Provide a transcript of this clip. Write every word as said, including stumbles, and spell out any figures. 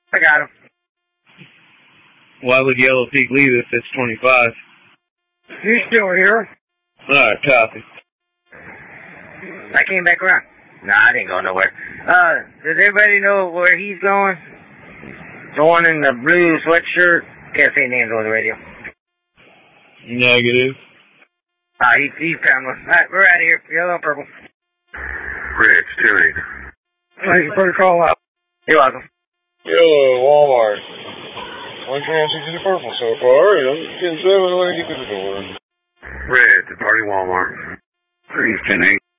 I got him. Why would Yellow Peak leave if it's twenty-five? He's still here. Alright, copy. I came back around. Nah, I didn't go nowhere. Uh, does everybody know where he's going? The one in the blue sweatshirt? Can't say names on the radio. Negative. Ah, he, he found one. Alright, we're out of here. Yellow and purple. Red, steering. Thank you for the call out. You're welcome. Yellow, Walmart. One transfer to the purple so far, and I'm getting seven when I get to the door. Red, departing Walmart. Three, ten, eight.